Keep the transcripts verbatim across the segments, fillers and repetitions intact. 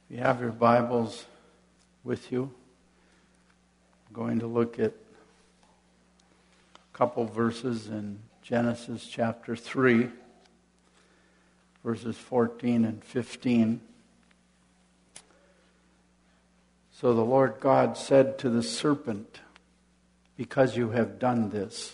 If you have your Bibles with you, I'm going to look at a couple verses in Genesis chapter three, verses fourteen and fifteen. So the Lord God said to the serpent, "Because you have done this,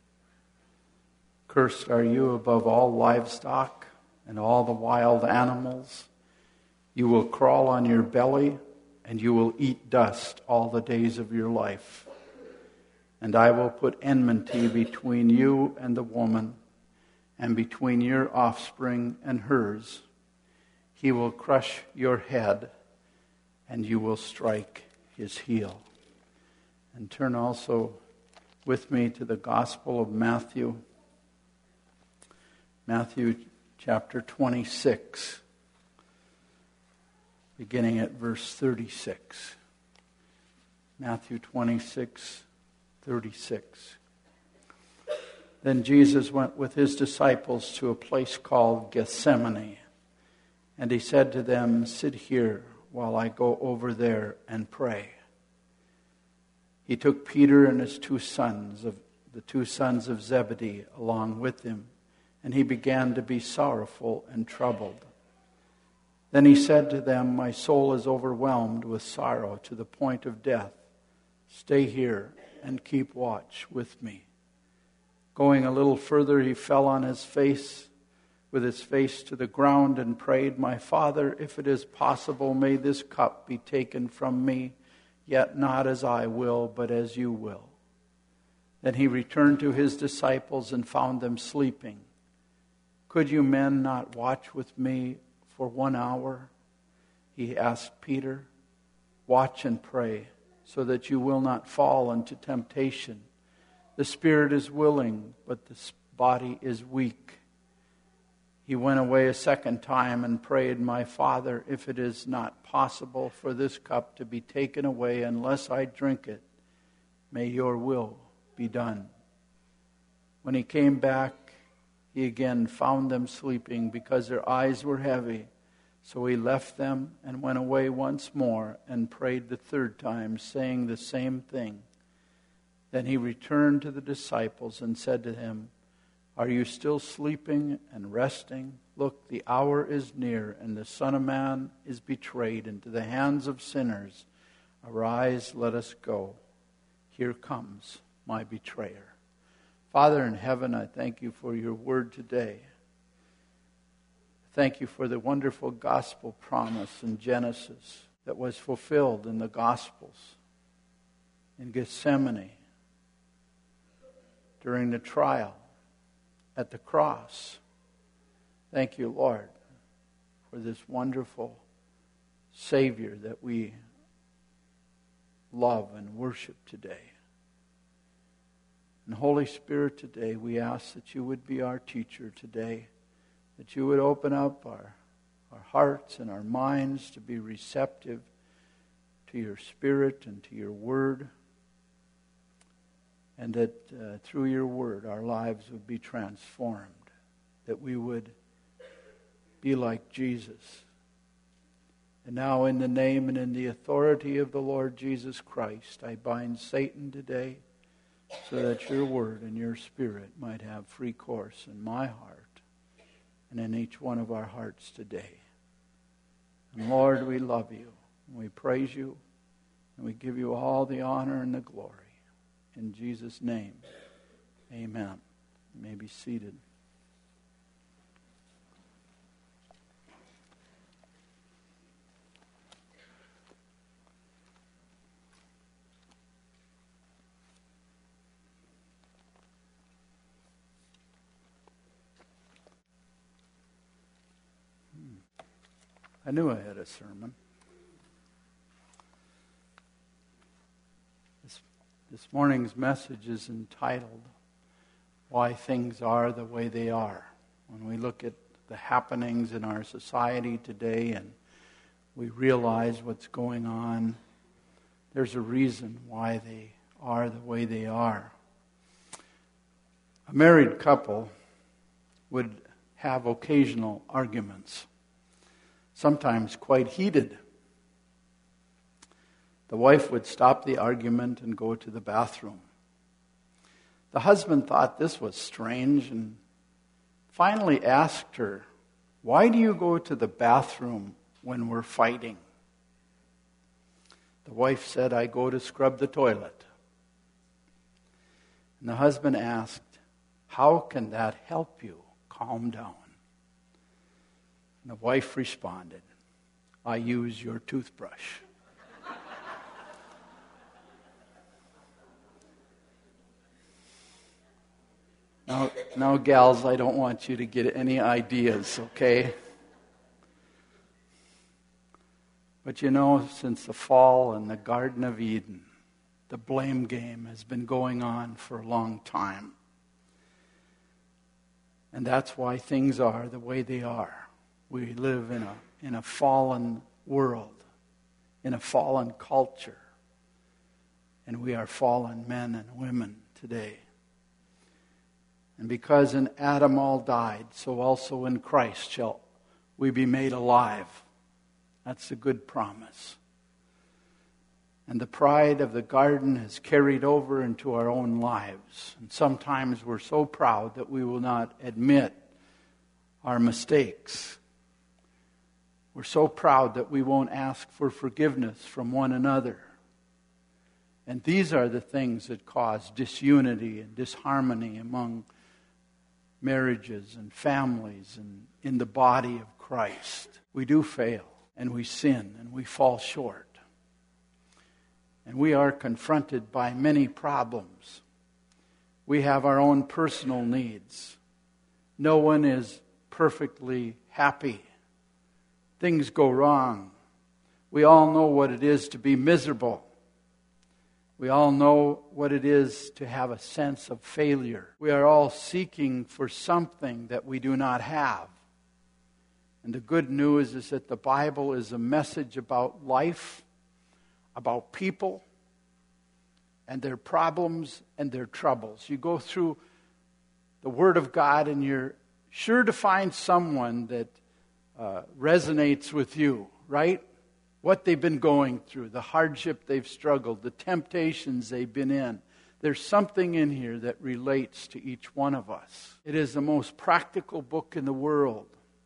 cursed are you above all livestock and all the wild animals. You will crawl on your belly, and you will eat dust all the days of your life. And I will put enmity between you and the woman, and between your offspring and hers. He will crush your head, and you will strike his heel." And turn also with me to the Gospel of Matthew. Matthew chapter twenty-six. Beginning at verse thirty-six. Matthew twenty-six, thirty-six. Then Jesus went with his disciples to a place called Gethsemane. And he said to them, "Sit here while I go over there and pray." He took Peter and his two sons, of the two sons of Zebedee, along with him, and he began to be sorrowful and troubled. Then he said to them, "My soul is overwhelmed with sorrow to the point of death. Stay here and keep watch with me." Going a little further, he fell on his face, with his face to the ground, and prayed, "My Father, if it is possible, may this cup be taken from me, yet not as I will, but as you will." Then he returned to his disciples and found them sleeping. "Could you men not watch with me for one hour?" he asked Peter. "Watch and pray, so that you will not fall into temptation. The spirit is willing, but the body is weak." He went away a second time and prayed, "My Father, if it is not possible for this cup to be taken away unless I drink it, may your will be done." When he came back, he again found them sleeping because their eyes were heavy. So he left them and went away once more and prayed the third time, saying the same thing. Then he returned to the disciples and said to them, "Are you still sleeping and resting? Look, the hour is near, and the Son of Man is betrayed into the hands of sinners. Arise, let us go. Here comes my betrayer." Father in heaven, I thank you for your word today. Thank you for the wonderful gospel promise in Genesis that was fulfilled in the Gospels, in Gethsemane, during the trial, at the cross. Thank you, Lord, for this wonderful Savior that we love and worship today. And Holy Spirit, today we ask that you would be our teacher today, that you would open up our, our hearts and our minds to be receptive to your Spirit and to your Word, and that uh, through your Word our lives would be transformed, that we would be like Jesus. And now, in the name and in the authority of the Lord Jesus Christ, I bind Satan today, so that your word and your Spirit might have free course in my heart and in each one of our hearts today. And Lord, we love you, and we praise you, and we give you all the honor and the glory. In Jesus' name, amen. You may be seated. I knew I had a sermon. This, this morning's message is entitled, "Why Things Are the Way They Are." When we look at the happenings in our society today and we realize what's going on, there's a reason why they are the way they are. A married couple would have occasional arguments, sometimes quite heated the wife would stop the argument and go to the bathroom. The husband thought this was strange and finally asked her, "Why do you go to the bathroom when we're fighting?" The wife said, "I go to scrub the toilet." And the husband asked, "How can that help you calm down?" And the wife responded, "I use your toothbrush." Now, now, gals, I don't want you to get any ideas, okay? But you know, since the fall in the Garden of Eden, the blame game has been going on for a long time. And that's why things are the way they are. We live in a in a fallen world, in a fallen culture. And we are fallen men and women today. And because in Adam all died, so also in Christ shall we be made alive. That's a good promise. And the pride of the garden has carried over into our own lives. And sometimes we're so proud that we will not admit our mistakes. We're so proud that we won't ask for forgiveness from one another. And these are the things that cause disunity and disharmony among marriages and families and in the body of Christ. We do fail and we sin and we fall short. And we are confronted by many problems. We have our own personal needs. No one is perfectly happy. Things go wrong. We all know what it is to be miserable. We all know what it is to have a sense of failure. We are all seeking for something that we do not have. And the good news is that the Bible is a message about life, about people, and their problems and their troubles. You go through the Word of God and you're sure to find someone that uh, resonates with you, right? What they've been going through, the hardship they've struggled, the temptations they've been in. There's something in here that relates to each one of us. It is the most practical book in the world.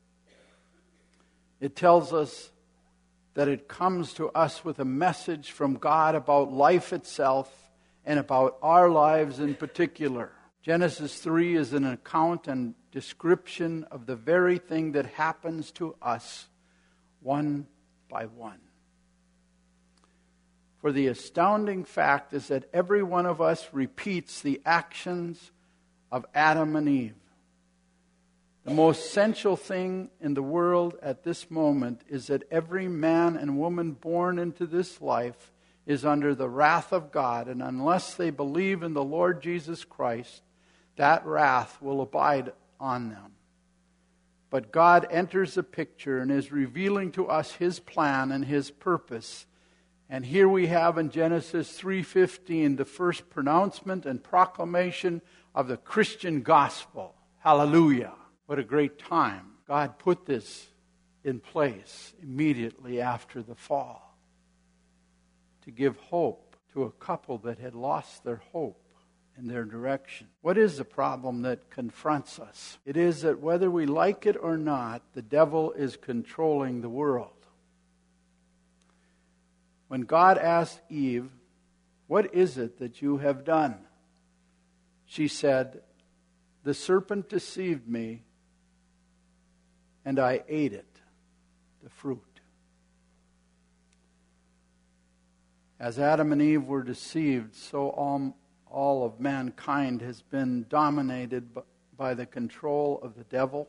It tells us that it comes to us with a message from God about life itself and about our lives in particular. Genesis three is an account and description of the very thing that happens to us one by one. For the astounding fact is that every one of us repeats the actions of Adam and Eve. The most essential thing in the world at this moment is that every man and woman born into this life is under the wrath of God, and unless they believe in the Lord Jesus Christ, that wrath will abide on them. But God enters the picture and is revealing to us His plan and His purpose. And here we have in Genesis three fifteen the first pronouncement and proclamation of the Christian gospel. Hallelujah. What a great time. God put this in place immediately after the fall to give hope to a couple that had lost their hope in their direction. What is the problem that confronts us? It is that whether we like it or not, the devil is controlling the world. When God asked Eve, "What is it that you have done?" she said, "The serpent deceived me, and I ate it," the fruit. As Adam and Eve were deceived, so all, all of mankind has been dominated by the control of the devil.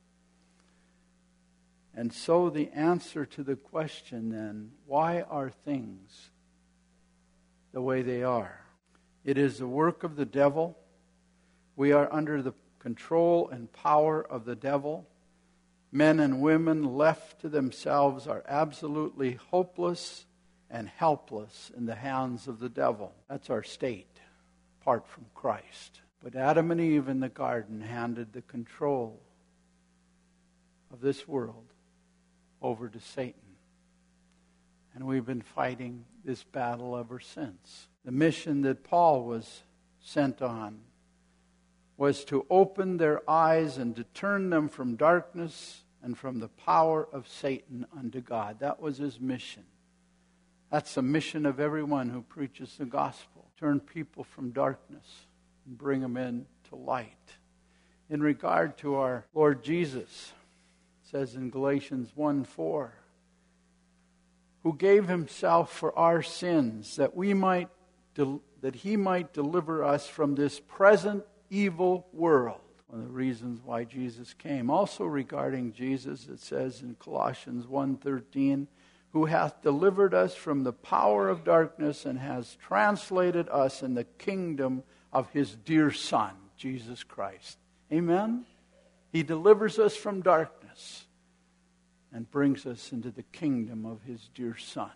And so the answer to the question then, why are things the way they are? It is the work of the devil. We are under the control and power of the devil. Men and women left to themselves are absolutely hopeless and helpless in the hands of the devil. That's our state, apart from Christ. But Adam and Eve in the garden handed the control of this world over to Satan. And we've been fighting this battle ever since. The mission that Paul was sent on was to open their eyes and to turn them from darkness and from the power of Satan unto God. That was his mission. That's the mission of everyone who preaches the gospel. Turn people from darkness and bring them into light. In regard to our Lord Jesus, it says in Galatians one four, who gave himself for our sins, that we might del- that he might deliver us from this present evil world. One of the reasons why Jesus came. Also regarding Jesus, it says in Colossians one thirteen, who hath delivered us from the power of darkness and has translated us in the kingdom of his dear Son, Jesus Christ. Amen? He delivers us from darkness and brings us into the kingdom of his dear Son.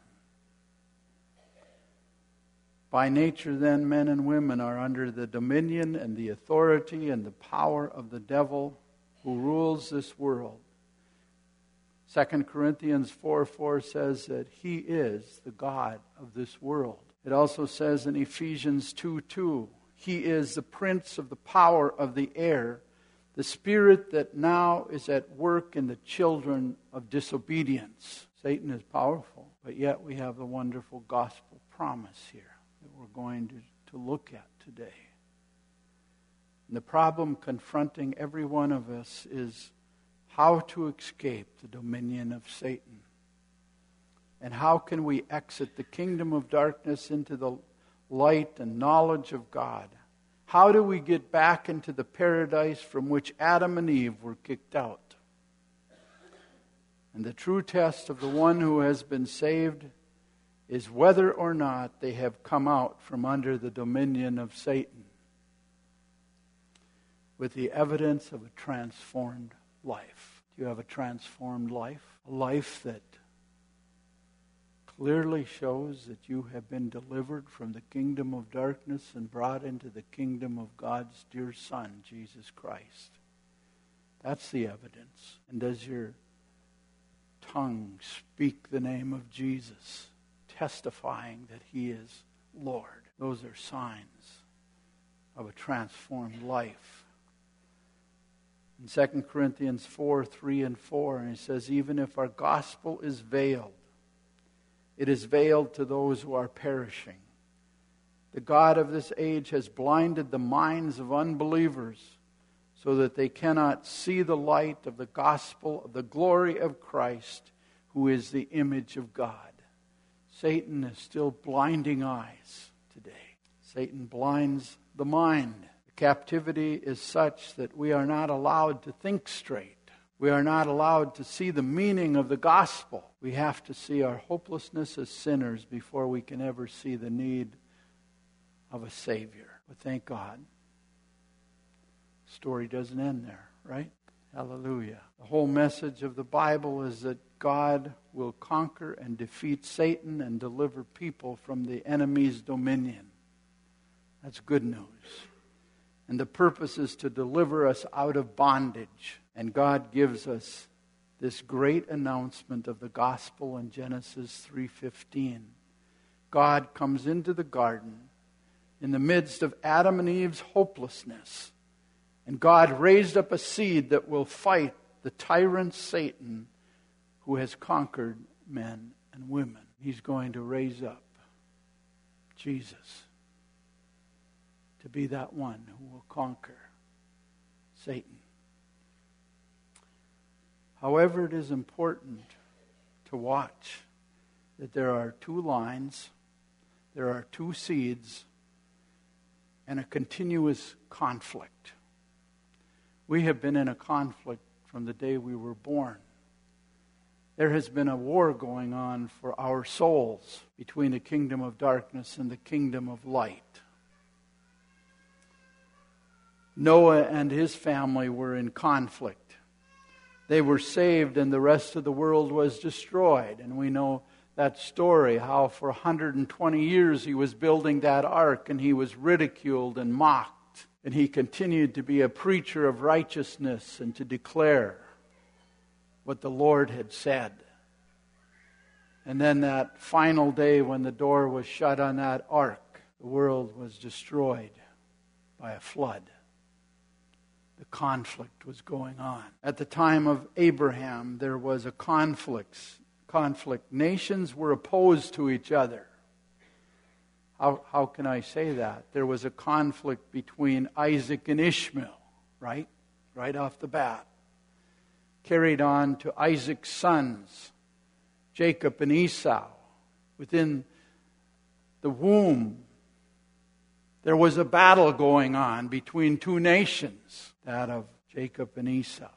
By nature, then, men and women are under the dominion and the authority and the power of the devil who rules this world. Second Corinthians four four says that he is the God of this world. It also says in Ephesians two two, he is the prince of the power of the air, the spirit that now is at work in the children of disobedience. Satan is powerful, but yet we have the wonderful gospel promise here that we're going to, to look at today. And the problem confronting every one of us is how to escape the dominion of Satan. And how can we exit the kingdom of darkness into the light and knowledge of God? How do we get back into the paradise from which Adam and Eve were kicked out? And the true test of the one who has been saved is whether or not they have come out from under the dominion of Satan with the evidence of a transformed life. Do you have a transformed life? A life that clearly shows that you have been delivered from the kingdom of darkness and brought into the kingdom of God's dear Son, Jesus Christ. That's the evidence. And does your tongue speak the name of Jesus, testifying that he is Lord? Those are signs of a transformed life. In Second Corinthians four, three and four, and he says, even if our gospel is veiled, it is veiled to those who are perishing. The God of this age has blinded the minds of unbelievers so that they cannot see the light of the gospel of the glory of Christ, who is the image of God. Satan is still blinding eyes today. Satan blinds the mind. The captivity is such that we are not allowed to think straight. We are not allowed to see the meaning of the gospel. We have to see our hopelessness as sinners before we can ever see the need of a Savior. But thank God, the story doesn't end there, right? Hallelujah. The whole message of the Bible is that God will conquer and defeat Satan and deliver people from the enemy's dominion. That's good news. And the purpose is to deliver us out of bondage. And God gives us this great announcement of the gospel in Genesis three fifteen. God comes into the garden in the midst of Adam and Eve's hopelessness. And God raised up a seed that will fight the tyrant Satan, who has conquered men and women. He's going to raise up Jesus to be that one who will conquer Satan. However, it is important to watch that there are two lines, there are two seeds, and a continuous conflict. We have been in a conflict from the day we were born. There has been a war going on for our souls between the kingdom of darkness and the kingdom of light. Noah and his family were in conflict. They were saved and the rest of the world was destroyed. And we know that story, how for one hundred twenty years he was building that ark and he was ridiculed and mocked. And he continued to be a preacher of righteousness and to declare what the Lord had said. And then that final day when the door was shut on that ark, the world was destroyed by a flood. The conflict was going on. At the time of Abraham, there was a conflict. conflict. Nations were opposed to each other. How, how can I say that? There was a conflict between Isaac and Ishmael, right? Right off the bat. Carried on to Isaac's sons, Jacob and Esau. Within the womb, there was a battle going on between two nations, that of Jacob and Esau.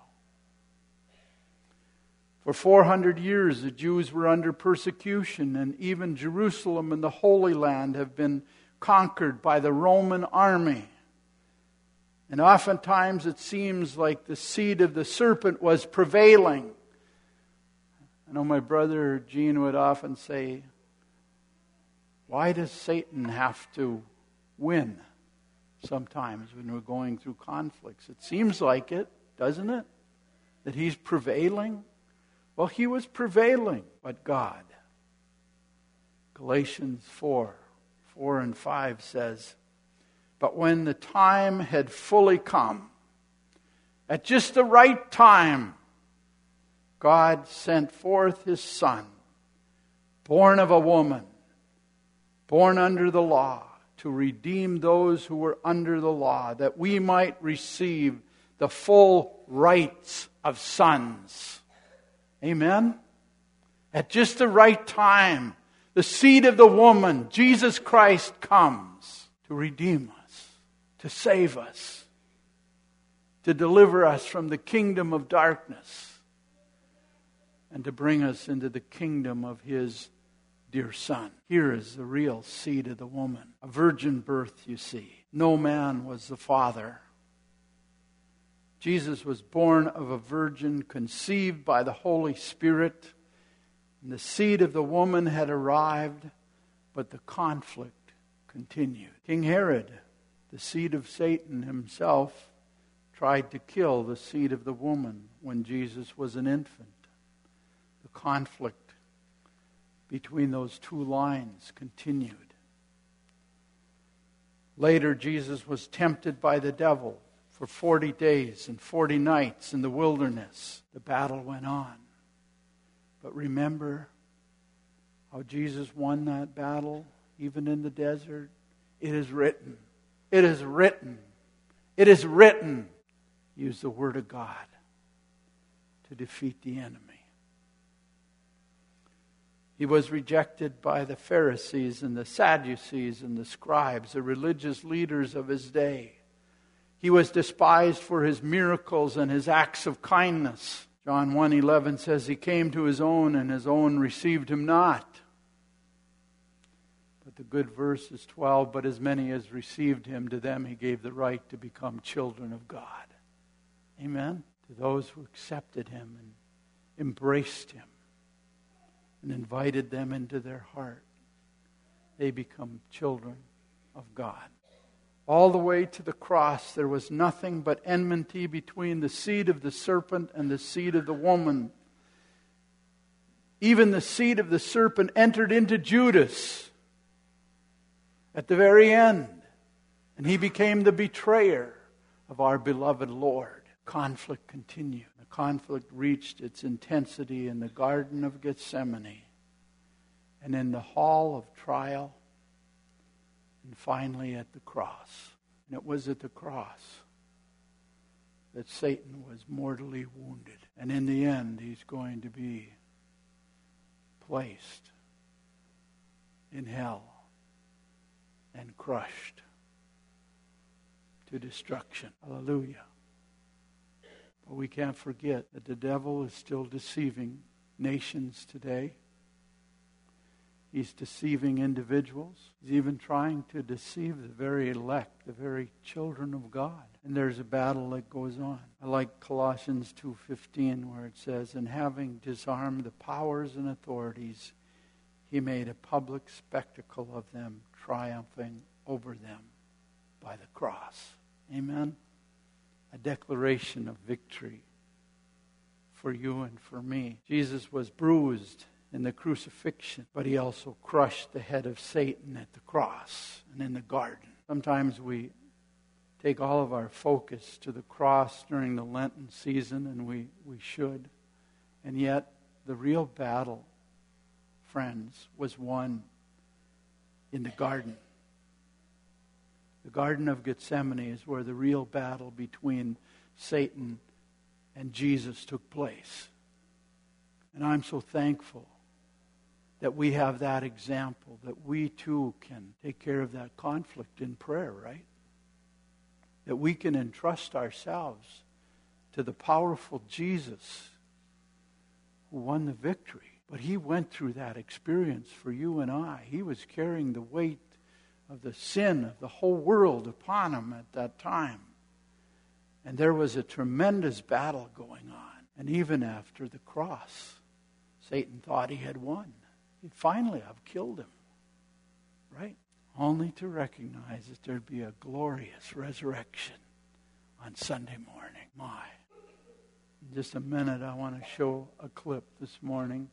For four hundred years, the Jews were under persecution, and even Jerusalem and the Holy Land have been conquered by the Roman army. And oftentimes it seems like the seed of the serpent was prevailing. I know my brother Gene would often say, why does Satan have to win sometimes when we're going through conflicts? It seems like it, doesn't it? That he's prevailing. Well, he was prevailing, but God. Galatians four, four and five says, but when the time had fully come, at just the right time, God sent forth His Son, born of a woman, born under the law, to redeem those who were under the law, that we might receive the full rights of sons. Amen? At just the right time, the seed of the woman, Jesus Christ, comes to redeem us, to save us, to deliver us from the kingdom of darkness, and to bring us into the kingdom of His dear Son. Here is the real seed of the woman. A virgin birth, you see. No man was the father. Jesus was born of a virgin, conceived by the Holy Spirit. And the seed of the woman had arrived, but the conflict continued. King Herod, the seed of Satan himself, tried to kill the seed of the woman when Jesus was an infant. The conflict between those two lines continued. Later, Jesus was tempted by the devil for forty days and forty nights in the wilderness. The battle went on. But remember how Jesus won that battle, even in the desert? It is written. It is written. It is written. Use the Word of God to defeat the enemy. He was rejected by the Pharisees and the Sadducees and the scribes, the religious leaders of his day. He was despised for his miracles and his acts of kindness. John one eleven says he came to his own and his own received him not. But the good verse is twelve, but as many as received him, to them he gave the right to become children of God. Amen? To those who accepted him and embraced him and invited them into their heart, they become children of God. All the way to the cross, there was nothing but enmity between the seed of the serpent and the seed of the woman. Even the seed of the serpent entered into Judas at the very end, and he became the betrayer of our beloved Lord. Conflict continued. The conflict reached its intensity in the Garden of Gethsemane and in the hall of trial, and finally at the cross. And it was at the cross that Satan was mortally wounded. And in the end, he's going to be placed in hell and crushed to destruction. Hallelujah. But we can't forget that the devil is still deceiving nations today. He's deceiving individuals. He's even trying to deceive the very elect, the very children of God. And there's a battle that goes on. I like Colossians two fifteen where it says, and having disarmed the powers and authorities, he made a public spectacle of them, triumphing over them by the cross. Amen? A declaration of victory for you and for me. Jesus was bruised in the crucifixion, but he also crushed the head of Satan at the cross and in the garden. Sometimes we take all of our focus to the cross during the Lenten season, and we, we should. And yet, the real battle, friends, was won in the garden. The Garden of Gethsemane is where the real battle between Satan and Jesus took place. And I'm so thankful that we have that example, that we too can take care of that conflict in prayer, right? That we can entrust ourselves to the powerful Jesus who won the victory. But he went through that experience for you and I. He was carrying the weight of the sin of the whole world upon him at that time. And there was a tremendous battle going on. And even after the cross, Satan thought he had won. He'd finally have killed him. Right? Only to recognize that there'd be a glorious resurrection on Sunday morning. My. In just a minute, I want to show a clip this morning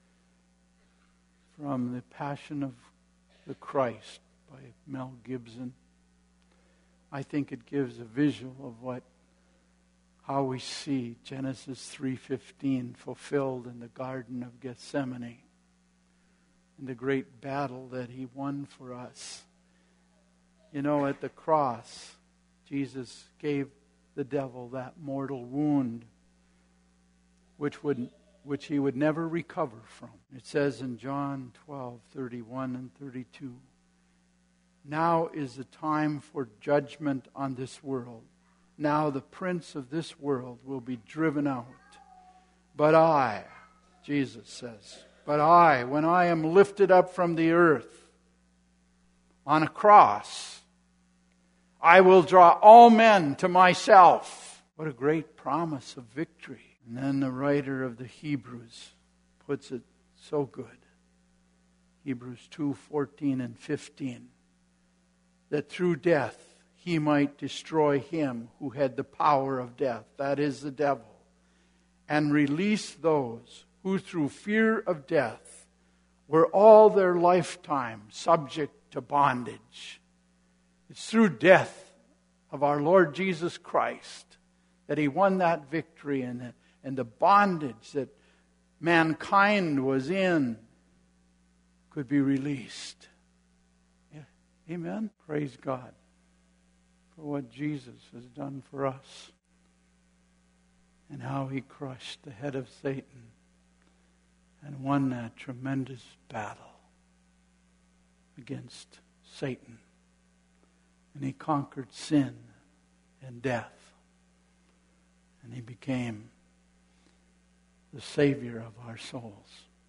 from The Passion of the Christ by Mel Gibson. I think it gives a visual of what, how we see Genesis three fifteen fulfilled in the Garden of Gethsemane, in the great battle that he won for us. You know, at the cross, Jesus gave the devil that mortal wound, which would which he would never recover from. It says in John twelve thirty-one and thirty-two, now is the time for judgment on this world. Now the prince of this world will be driven out. But I, Jesus says, but I, when I am lifted up from the earth on a cross, I will draw all men to myself. What a great promise of victory. And then the writer of the Hebrews puts it so good. Hebrews two fourteen and fifteen. That through death he might destroy him who had the power of death, that is the devil, and release those who through fear of death were all their lifetime subject to bondage. It's through death of our Lord Jesus Christ that he won that victory, and the, and the bondage that mankind was in could be released. Amen? Praise God for what Jesus has done for us and how he crushed the head of Satan and won that tremendous battle against Satan. And he conquered sin and death. And he became the Savior of our souls.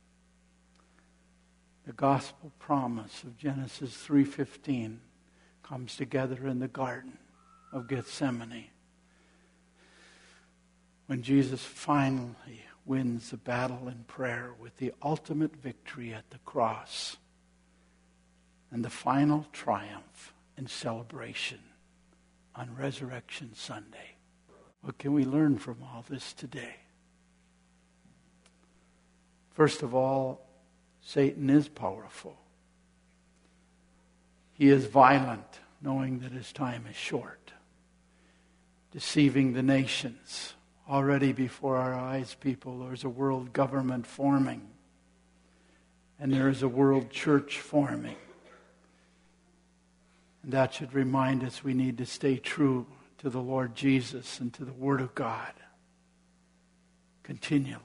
The gospel promise of Genesis three fifteen comes together in the Garden of Gethsemane when Jesus finally wins the battle in prayer with the ultimate victory at the cross and the final triumph and celebration on Resurrection Sunday. What can we learn from all this today? First of all, Satan is powerful. He is violent, knowing that his time is short, deceiving the nations. Already before our eyes, people, there's a world government forming, and there is a world church forming. And that should remind us we need to stay true to the Lord Jesus and to the Word of God continually.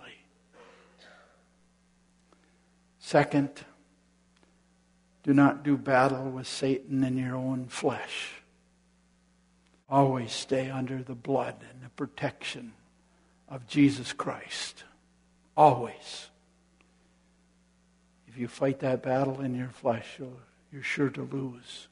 Second, do not do battle with Satan in your own flesh. Always stay under the blood and the protection of Jesus Christ. Always. If you fight that battle in your flesh, you're sure to lose.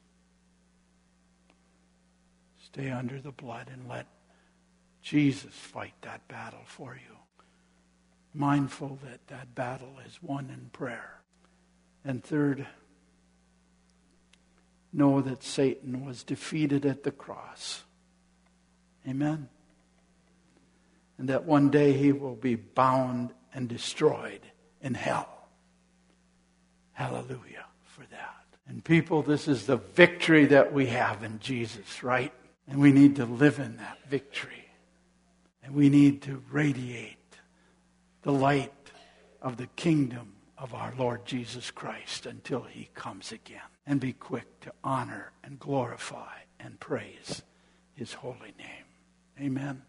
Stay under the blood and let Jesus fight that battle for you. Mindful that that battle is won in prayer. And third, know that Satan was defeated at the cross. Amen? And that one day he will be bound and destroyed in hell. Hallelujah for that. And people, this is the victory that we have in Jesus, right? And we need to live in that victory. And we need to radiate the light of the kingdom of our Lord Jesus Christ until he comes again. And be quick to honor and glorify and praise his holy name. Amen.